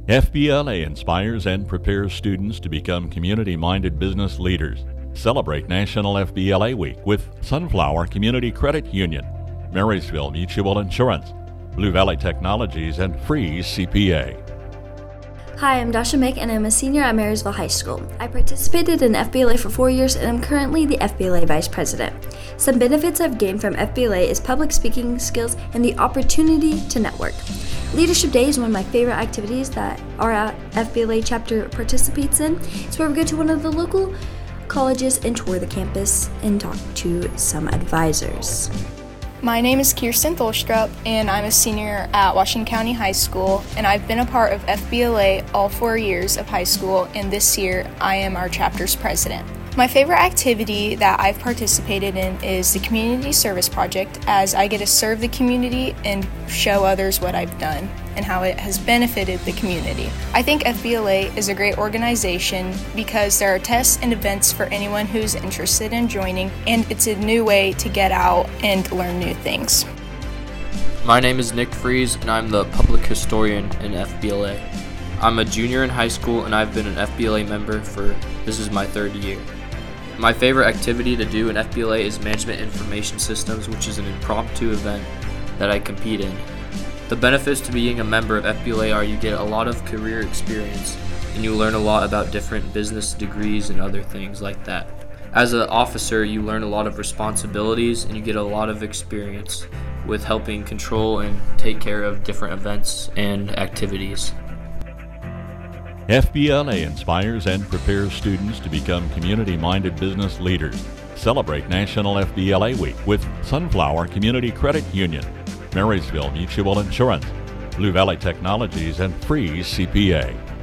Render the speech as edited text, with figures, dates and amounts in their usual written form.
FBLA inspires and prepares students to become community-minded business leaders. Celebrate National FBLA Week with Sunflower Community Credit Union, Marysville Mutual Insurance, Blue Valley Technologies, and Freeze CPA. Hi, I'm Dasha Mick and I'm a senior at Marysville High School. I participated in FBLA for 4 years and I'm currently the FBLA Vice President. Some benefits I've gained from FBLA is public speaking skills and the opportunity to network. Leadership Day is one of my favorite activities that our FBLA chapter participates in. It's where we go to one of the local colleges and tour the campus and talk to some advisors. My name is Kirsten Tholstrup, and I'm a senior at Washington County High School, and I've been a part of FBLA all 4 years of high school, and this year I am our chapter's president. My favorite activity that I've participated in is the Community Service Project, as I get to serve the community and show others what I've done and how it has benefited the community. I think FBLA is a great organization because there are tests and events for anyone who's interested in joining, and it's a new way to get out and learn new things. My name is Nick Fries, and I'm the public historian in FBLA. I'm a junior in high school, and I've been an FBLA member this is my 3rd year. My favorite activity to do in FBLA is Management Information Systems, which is an impromptu event that I compete in. The benefits to being a member of FBLA are you get a lot of career experience and you learn a lot about different business degrees and other things like that. As an officer, you learn a lot of responsibilities and you get a lot of experience with helping control and take care of different events and activities. FBLA inspires and prepares students to become community-minded business leaders. Celebrate National FBLA Week with Sunflower Community Credit Union, Marysville Mutual Insurance, Blue Valley Technologies, and Freeze CPA.